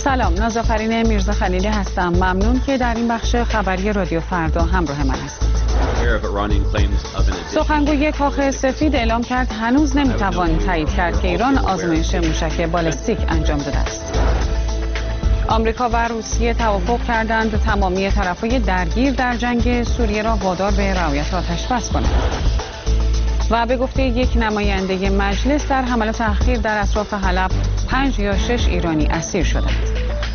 سلام، نازافرین میرزا خلیلی هستم. ممنون که در این بخش خبری رادیو فردا همراه من هستید. سخنگوی کاخ سفید اعلام کرد هنوز نمیتوان تایید کرد که ایران آزمایش موشک بالستیک انجام داده است. آمریکا و روسیه توافق کردند تمامی طرفهای درگیر در جنگ سوریه را وادار به رعایت آتش‌بس کنند. و به گفته یک نماینده مجلس در حملات اخیر در اطراف حلب 5 یا 6 ایرانی اسیر شدند.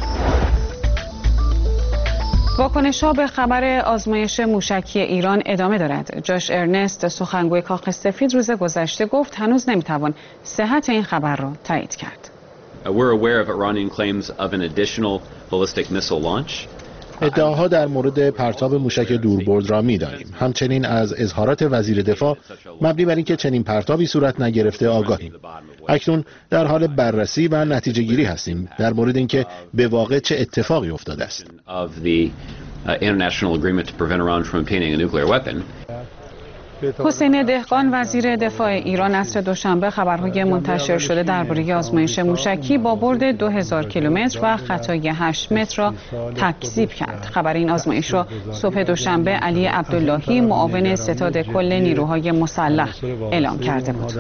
واکنش‌ها به خبر آزمایش موشکی ایران ادامه دارد. جاش ارنست، سخنگوی کاخ سفید، روز گذشته گفت هنوز نمیتوان صحت این خبر را تایید کرد. We're aware of Iranian claims of an additional ballistic missile launch. ادعاها در مورد پرتاب موشک دوربرد را می‌دانیم. همچنین از اظهارات وزیر دفاع مبنی بر اینکه چنین پرتابی صورت نگرفته آگاهیم. اکنون در حال بررسی و نتیجه گیری هستیم در مورد اینکه به واقع چه اتفاقی افتاده است. حسین دهقان، وزیر دفاع ایران، عصر دوشنبه خبرهای منتشر شده درباره آزمایش موشکی با برد 2000 کیلومتر و خطای 8 متر را تکذیب کرد. خبر این آزمایش را صبح دوشنبه علی عبداللهی، معاون ستاد کل نیروهای مسلح، اعلام کرده بود.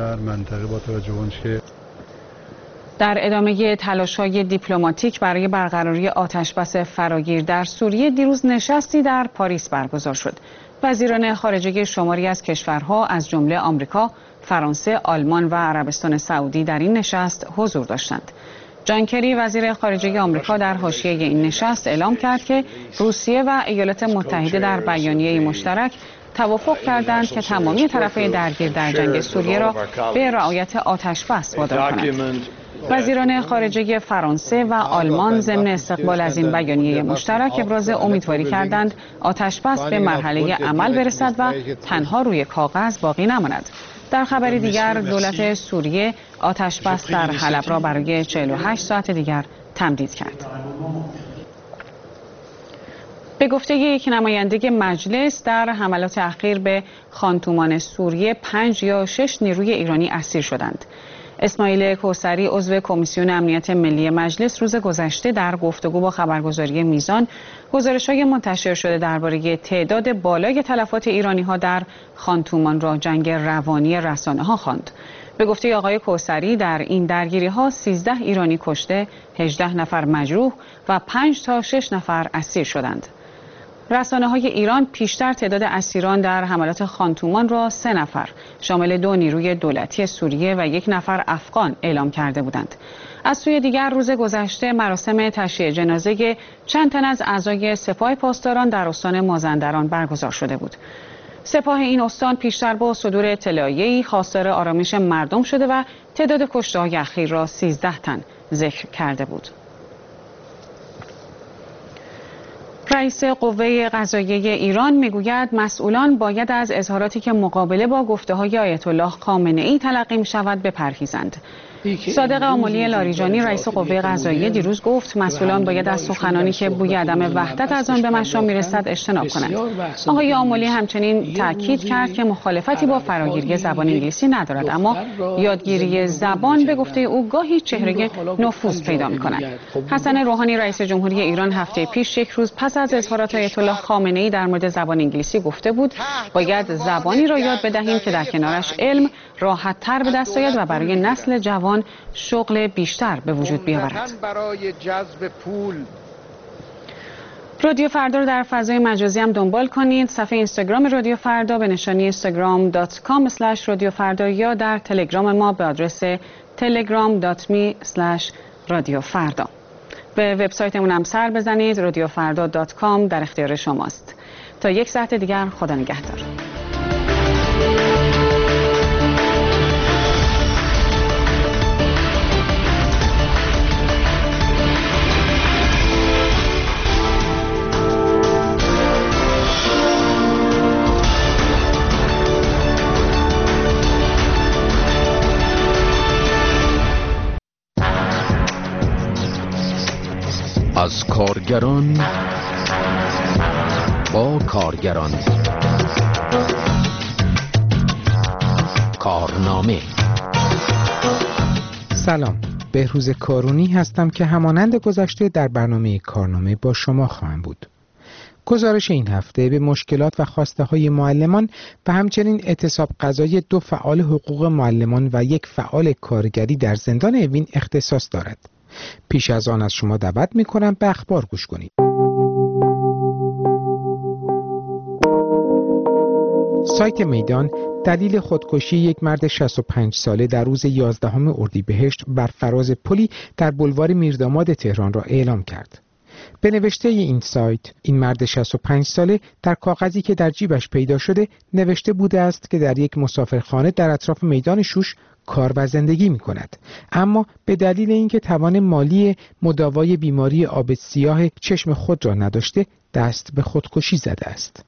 در ادامه تلاش‌های دیپلماتیک برای برقراری آتش‌بس فراگیر در سوریه، دیروز نشستی در پاریس برگزار شد. وزیران خارجه شماری از کشورها از جمله آمریکا، فرانسه، آلمان و عربستان سعودی در این نشست حضور داشتند. جان کری، وزیر خارجه آمریکا، در حاشیه این نشست اعلام کرد که روسیه و ایالات متحده در بیانیه مشترک توافق کردند که تمامی طرفین درگیر در جنگ سوریه را به رعایت آتش‌بس وادار کنند. وزیران خارجه فرانسه و آلمان ضمن استقبال از این بیانیه مشترک ابراز امیدواری کردند آتش‌بس به مرحله عمل برسد و تنها روی کاغذ باقی نماند. در خبری دیگر، دولت سوریه آتش‌بس در حلب را برای 48 ساعت دیگر تمدید کرد. به گفته یک نماینده مجلس، در حملات اخیر به خانتومان سوریه 5 یا 6 نیروی ایرانی اسیر شدند. اسماعیل کوثری، عضو کمیسیون امنیت ملی مجلس، روز گذشته در گفتگو با خبرگزاری میزان گزارش‌های منتشر شده درباره تعداد بالای تلفات ایرانی‌ها در خانتومان را جنگ روانی رسانه‌ها خواند. به گفته آقای کوثری، در این درگیری‌ها 13 ایرانی کشته، 18 نفر مجروح و 5 تا 6 نفر اسیر شدند. رسانه‌های ایران پیشتر تعداد اسیران در حملات خانتومان را 3 نفر شامل 2 نیروی دولتی سوریه و 1 نفر افغان اعلام کرده بودند. از سوی دیگر، روز گذشته مراسم تشییع جنازه چند تن از اعضای سپاه پاسداران در استان مازندران برگزار شده بود. سپاه این استان پیشتر با صدور اطلاعیه‌ای خواستار آرامش مردم شده و تعداد کشته‌های اخیر را 13 تن ذکر کرده بود. رئیس قوه قضاییه ایران میگوید مسئولان باید از اظهاراتی که مقابله با گفته‌های آیت الله خامنه‌ای تلقی می‌شود بپرهیزند. صادق آملی لاریجانی، رئیس قوه قضاییه، دیروز گفت مسئولان باید از سخنانی که بوی عدم وحدت از آن به مشام میرسد اجتناب کنند. آقای آملی همچنین تاکید کرد که مخالفتی با فراگیری زبان انگلیسی ندارد، اما یادگیری زبان به گفته او گاهی چهره نفوذ پیدا می‌کند. حسن روحانی، رئیس جمهوری ایران، هفته پیش یک روز پس از اظهارات آیت الله خامنه‌ای در مورد زبان انگلیسی گفته بود باید زبانی را یاد بدهیم که در کنارش علم راحت‌تر به دست آید و برای نسل جوان شغل بیشتر به وجود بیاورد. رادیو فردا رو در فضای مجازی هم دنبال کنید. صفحه اینستاگرام رادیو فردا به نشانی instagram.com/رادیوفردا یا در تلگرام ما به آدرس telegram.me/رادیوفردا. به وبسایتمون هم سر بزنید. radiofarda.com در اختیار شماست. تا 1 ساعت دیگر، خدا نگهدار. از کارگران با کارگران، کارنامه. سلام، بهروز کارونی هستم که همانند گذشته در برنامه کارنامه با شما خواهم بود. گزارش این هفته به مشکلات و خواسته های معلمان و همچنین اعتصاب قضایی 2 فعال حقوق معلمان و 1 فعال کارگری در زندان اوین اختصاص دارد. پیش از آن از شما دعوت می کنم به اخبار گوش کنید. سایت میدان دلیل خودکشی یک مرد 65 ساله در روز 11 اردیبهشت بر فراز پلی در بولوار میرداماد تهران را اعلام کرد. به نوشته این سایت، این مرد 65 ساله در کاغذی که در جیبش پیدا شده نوشته بوده است که در یک مسافرخانه در اطراف میدان شوش کار و زندگی می کند، اما به دلیل اینکه توان مالی مداوای بیماری آب سیاه چشم خود را نداشته دست به خودکشی زده است.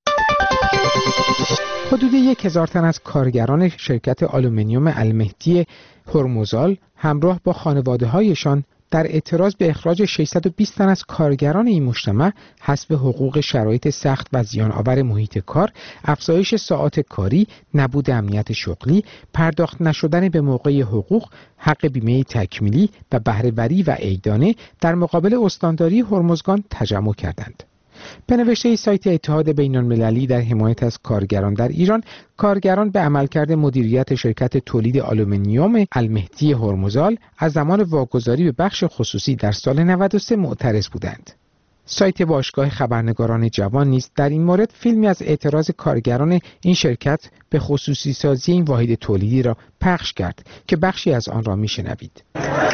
حدود 1000 تن از کارگران شرکت آلومینیوم المهدی هرمزگان همراه با خانواده‌هایشان در اعتراض به اخراج 620 تن از کارگران این مجتمع حسب حقوق شرایط سخت و زیان آور محیط کار، افزایش ساعات کاری، نبود امنیت شغلی، پرداخت نشدن به موقع حقوق، حق بیمه تکمیلی و بهره‌وری و عیدانه در مقابل استانداری هرمزگان تجمع کردند. به نوشته سایت اتحاد بین‌المللی در حمایت از کارگران در ایران، کارگران به عملکرد مدیریت شرکت تولید آلومینیوم المهدی هرمزگان از زمان واگذاری به بخش خصوصی در سال 93 معترض بودند. سایت باشگاه خبرنگاران جوان نیز در این مورد فیلمی از اعتراض کارگران این شرکت به خصوصی سازی این واحد تولیدی را پخش کرد که بخشی از آن را میشنوید.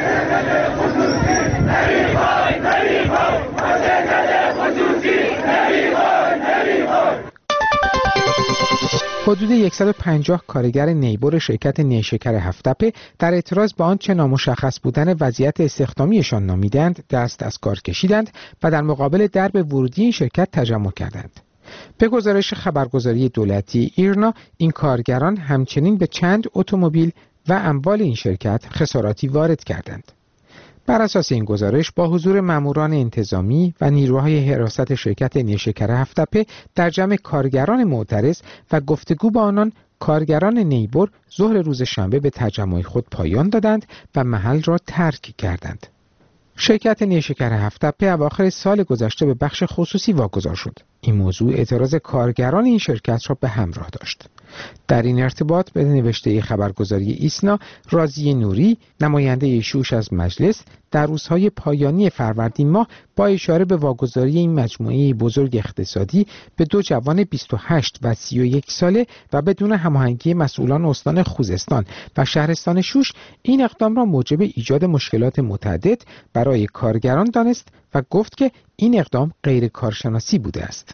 حدود 150 کارگر نیبر شرکت نیشکر هفت‌تپه در اعتراض به آنچه نامشخص بودن وضعیت استخدامیشان نامیدند دست از کار کشیدند و در مقابل درب ورودی این شرکت تجمع کردند. به گزارش خبرگزاری دولتی ایرنا، این کارگران همچنین به چند اتومبیل و اموال این شرکت خساراتی وارد کردند. بر اساس این گزارش با حضور ماموران انتظامی و نیروهای حراست شرکت نیشکر هفت‌تپه در جمع کارگران معترض و گفتگو با آنان، کارگران نیبر ظهر روز شنبه به تجمع خود پایان دادند و محل را ترک کردند. شرکت نیشکر هفت‌تپه اواخر سال گذشته به بخش خصوصی واگذار شد. این موضوع اعتراض کارگران این شرکت را به همراه داشت. در این ارتباط به نوشته خبرگزاری ایسنا، راضی نوری، نماینده شوش از مجلس، در روزهای پایانی فروردین ماه با اشاره به واگذاری این مجموعه بزرگ اقتصادی به 2 جوان 28 و 31 ساله و بدون هماهنگی مسئولان استان خوزستان و شهرستان شوش، این اقدام را موجب ایجاد مشکلات متعدد برای کارگران دانست و گفت که این اقدام غیر کارشناسی بوده است.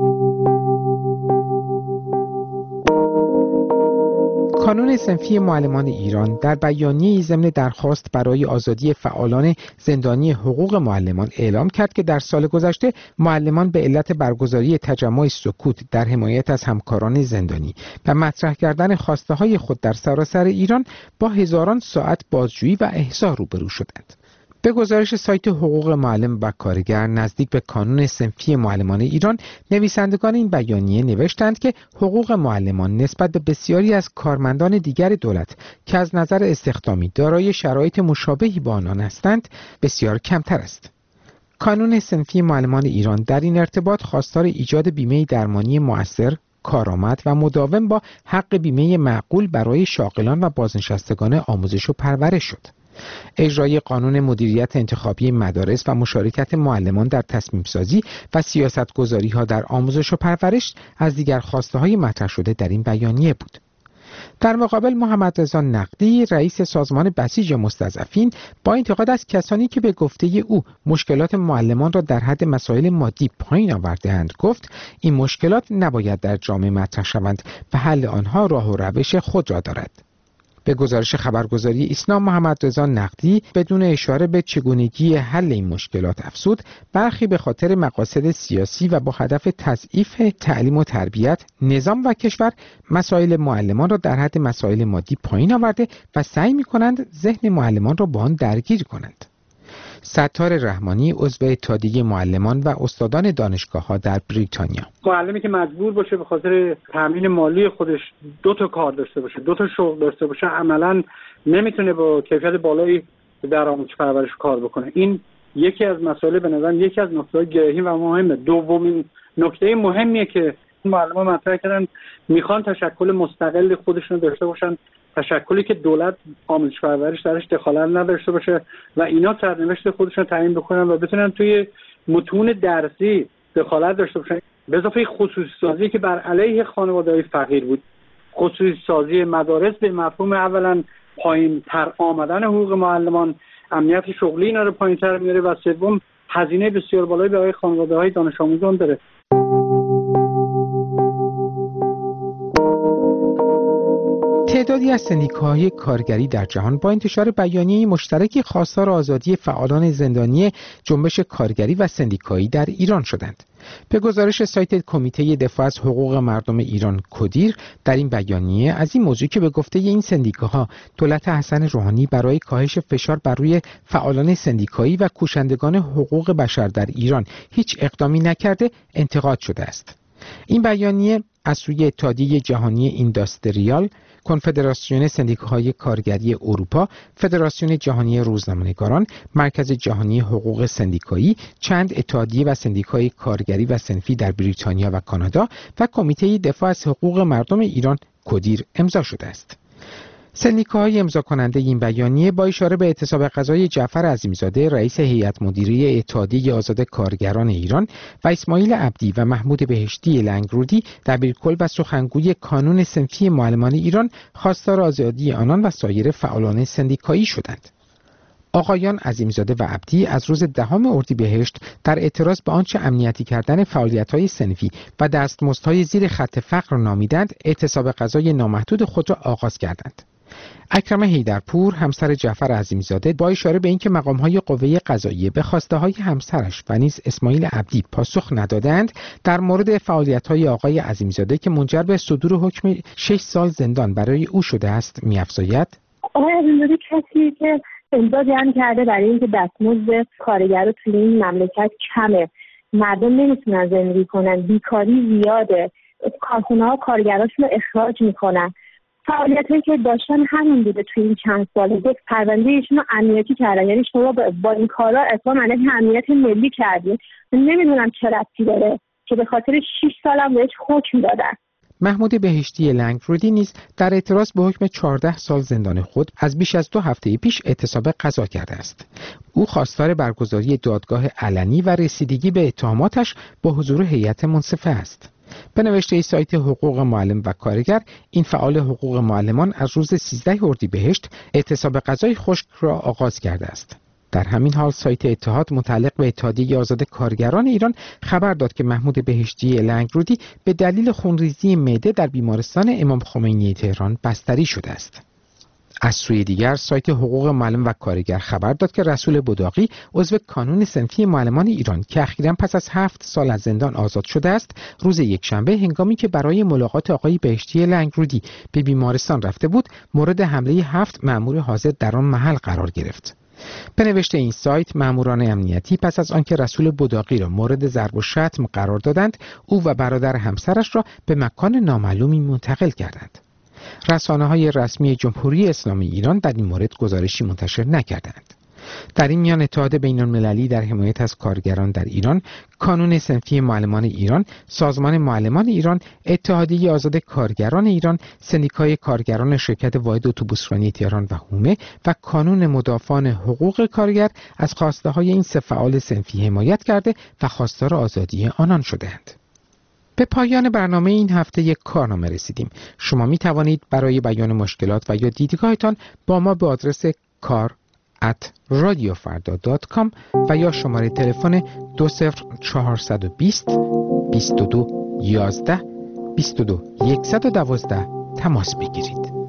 کانون صنفی معلمان ایران در بیانیه‌ای ضمن درخواست برای آزادی فعالان زندانی حقوق معلمان اعلام کرد که در سال گذشته معلمان به علت برگزاری تجمع سکوت در حمایت از همکاران زندانی و مطرح کردن خواسته‌های خود در سراسر ایران با هزاران ساعت بازجویی و احضار روبرو شدند. به گزارش سایت حقوق معلم و کارگر نزدیک به کانون صنفی معلمان ایران، نویسندگان این بیانیه نوشتند که حقوق معلمان نسبت به بسیاری از کارمندان دیگر دولت که از نظر استخدامی دارای شرایط مشابهی با آنان هستند بسیار کمتر است. کانون صنفی معلمان ایران در این ارتباط خواستار ایجاد بیمه درمانی مؤثر، کارآمد و مداوم با حق بیمه معقول برای شاغلان و بازنشستگان آموزش و پرورش شد. اجرای قانون مدیریت انتخابی مدارس و مشارکت معلمان در تصمیم سازی و سیاستگذاری ها در آموزش و پرورش از دیگر خواسته های مطرح شده در این بیانیه بود. در مقابل محمدرضا نقدی، رئیس سازمان بسیج مستضعفین، با انتقاد از کسانی که به گفته او مشکلات معلمان را در حد مسائل مادی پایین آورده‌اند گفت این مشکلات نباید در جامعه مطرح شوند و حل آنها راه و روش خود را دارد. به گزارش خبرگزاری ایسنا، محمدرضا نقدی بدون اشاره به چگونگی حل این مشکلات افزود برخی به خاطر مقاصد سیاسی و با هدف تضعیف تعلیم و تربیت، نظام و کشور مسائل معلمان را در حد مسائل مادی پایین آورده و سعی می‌کنند ذهن معلمان را با آن درگیر کنند. ستار رحمانی، عضو اتحادیه معلمان و استادان دانشگاه‌ها در بریتانیا: معلمی که مجبور باشه به خاطر تامین مالی خودش 2 تا کار داشته باشه، 2 تا شغل داشته باشه، عملاً نمیتونه با کیفیت بالایی در آموزش پرورش کار بکنه. این یکی از مسائل به نظر یکی از نکته‌های گیاهی و مهمه. دومین نکته مهمیه که معلمان مطرح کردن، میخوان تشکل مستقل خودشون داشته باشن، تشکلی که دولت آموزش پرورش درش دخالت نداشته باشه و اینا سرنوشت خودشون تعیین بکنن و بتونن توی متون درسی دخالت داشته باشن. به اضافه خصوصی سازی که بر علیه خانواده‌های فقیر بود، خصوصی سازی مدارس به مفهوم اولا پایین تر آمدن حقوق معلمان، امنیت شغلی اینا رو پایین تر میاره و سوم هزینه بسیار بالایی برای خانواده‌های دانش آموزان داره. تعدادی از سندیکاهای کارگری در جهان با انتشار بیانیه مشترکی خواستار آزادی فعالان زندانی جنبش کارگری و سندیکایی در ایران شدند. به گزارش سایت کمیته دفاع از حقوق مردم ایران کدیر، در این بیانیه از این موضوع که به گفته این سندیکاها دولت حسن روحانی برای کاهش فشار بر روی فعالان سندیکایی و کوشندگان حقوق بشر در ایران هیچ اقدامی نکرده انتقاد شده است. این بیانیه از سوی اتحادیه جهانی اینداستریال، کنفدراسیون سندیکاهای کارگری اروپا، فدراسیون جهانی روزنامه‌نگاران، مرکز جهانی حقوق سندیکایی، چند اتحادیه و سندیکای کارگری و صنفی در بریتانیا و کانادا و کمیته دفاع از حقوق مردم ایران کدیر امضا شده است. سندیکاهای امضا کننده این بیانیه با اشاره به اعتصاب غذای جعفر عظیمی‌زاده رئیس هیئت مدیره اتحادیه آزاد کارگران ایران و اسماعیل عبدی و محمود بهشتی لنگرودی دبیرکل و سخنگوی کانون صنفی معلمان ایران خواستار آزادی آنان و سایر فعالان سندیکایی شدند. آقایان عظیمی‌زاده و عبدی از روز 10 اردیبهشت در اعتراض به آنچه امنیتی کردن فعالیت‌های صنفی و دستمزدهای زیر خط فقر نامیدند، اعتصاب غذای نامحدود خود را آغاز کردند. اکرم حیدرپور همسر جعفر عظیمی‌زاده با اشاره به اینکه مقام‌های قوه قضاییه به خواسته‌های همسرش و نیز اسماعیل عبدی پاسخ ندادند، در مورد فعالیت‌های آقای عظیمی‌زاده که منجر به صدور حکم 6 سال زندان برای او شده است می‌افزاید: آقای عظیمی‌زاده کسی که امضا جمع کرده برای اینکه دستمزد کارگر توی این مملکت کمه، مردم نمیتونن زندگی کنن، بیکاری زیاده، کارخونه‌ها کارگراشون رو اخراج میکنن، فعالیتایی که داشتن همین بوده توی این چند ساله. یک پرونده ایشون رو امنیتی کردن، یعنی شما با این کارا اصلا معنی امنیت ملی کردین. نمیدونم چه ربطی داره که به خاطر 6 سالم بهش حکم دادن. محمود بهشتی لنگرودی نیز در اعتراض به حکم 14 سال زندان خود از بیش از 2 هفته پیش اعتصاب غذا کرده است. او خواستار برگزاری دادگاه علنی و رسیدگی به اتهاماتش با حضور هیئت منصفه است. به نوشته سایت حقوق معلم و کارگر، این فعال حقوق معلمان از روز 13 اردیبهشت اعتصاب غذای خشک را آغاز کرده است. در همین حال سایت اتحاد متعلق به اتحادیه آزاد کارگران ایران خبر داد که محمود بهشتی لنگرودی به دلیل خونریزی معده در بیمارستان امام خمینی تهران بستری شده است. از سوی دیگر سایت حقوق معلم و کارگر خبر داد که رسول بداقی عضو کانون صنفی معلمان ایران که اخیراً پس از 7 سال از زندان آزاد شده است، روز یکشنبه هنگامی که برای ملاقات آقای بهشتی لنگرودی به بیمارستان رفته بود، مورد حمله 7 مأمور حاضر در آن محل قرار گرفت. به نوشته این سایت، مأموران امنیتی پس از آنکه رسول بداقی را مورد ضرب و شتم قرار دادند، او و برادر همسرش را به مکان نامعلومی منتقل کردند. رسانه‌های رسمی جمهوری اسلامی ایران در این مورد گزارشی منتشر نکردند. در این میان اتحاد بین‌المللی در حمایت از کارگران در ایران، کانون صنفی معلمان ایران، سازمان معلمان ایران، اتحادیه آزاد کارگران ایران، سندیکای کارگران شرکت واحد اتوبوسرانی تهران و هومه و کانون مدافعان حقوق کارگر از خواسته‌های این 3 فعال صنفی حمایت کرده و خواستار آزادی آنان شده‌اند. به پایان برنامه این هفته یک کارنامه رسیدیم. شما می توانید برای بیان مشکلات و یا دیدگاهتان با ما به آدرس kar@radiofarda.com و یا شماره تلفن 20420 22 11 22 112 تماس بگیرید.